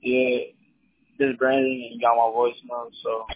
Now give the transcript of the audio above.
Yeah, this is Brandon, and you got my voicemail, so